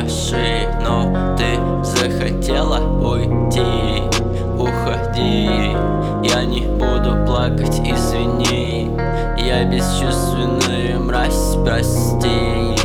машину, ты захотела уйти. Уходи, я не буду плакать, извини. Я бесчувственная мразь, прости.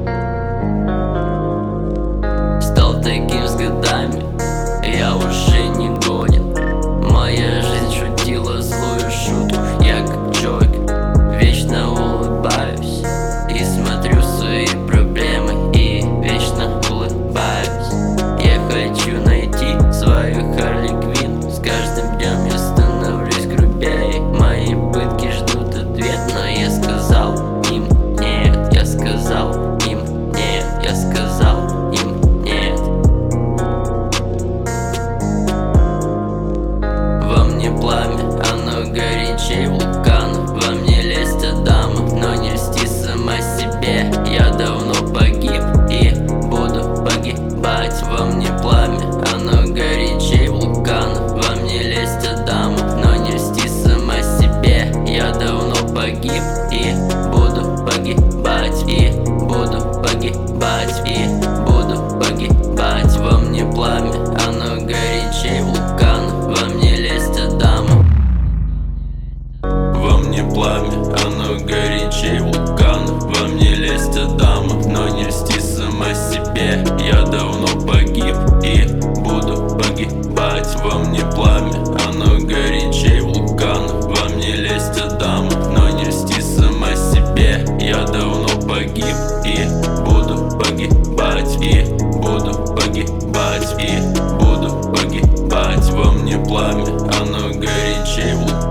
Стал таким с годами, я уже не гонен. Моя жизнь шутила злую шутку. Я как Джокер, вечно улыбаюсь и смотрю в свои проблемы и вечно улыбаюсь. Я хочу найти свою Харли Квинн. С каждым днем я становлюсь грубее. Мои пытки ждут ответ, но я сказал им нет. Я сказал им нет. Я сказал им нет. Во мне пламя, оно горячей вулкана. Во мне лезть Адама, но не льсти сама себе. Я давно погиб и буду погибать. Во мне пламя, оно горячей вулкана. Во мне лезть Адама, но не льсти сама себе. Я давно погиб и буду погибать. И буду погибать. И буду погибать. Во мне пламя, оно горячей вулкана. Во мне лезть Адама. Во мне пламя, оно горячей вулкана. Во мне лезть Адама, но не льсти сама себе. Я давно погиб и буду погибать. Во мне пламя, оно горячей вулкана. Во мне лезть Адама, но не льсти сама себе. Я давно погиб и буду погибать. И буду погибать. И буду погибать. Во мне пламя, оно горячей вулкана.